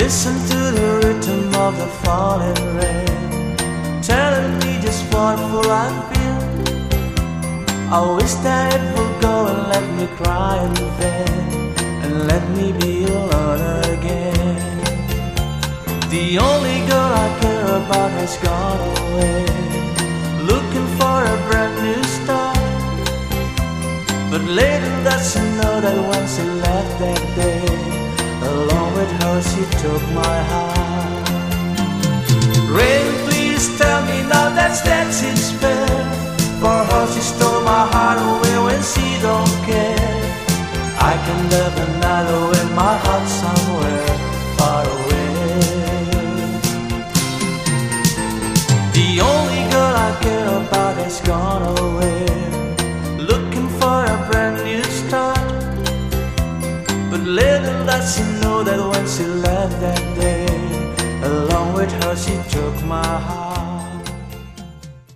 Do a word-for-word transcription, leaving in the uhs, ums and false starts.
Listen to the rhythm of the falling rain, telling me just what full I feel. I wish that it would go and let me cry in vain, and let me be alone again. The only girl I care about has gone away, looking for a brand new start. But little does she know that when she left that day, along with her she took my heart. Rain, please tell me now that's that she's fair. For her she stole my heart away when she don't care. I can live another with my heart somewhere far away. The only girl I care about has gone away, looking for a brand new start. But little does she know that when she left that day, along with her she took my heart.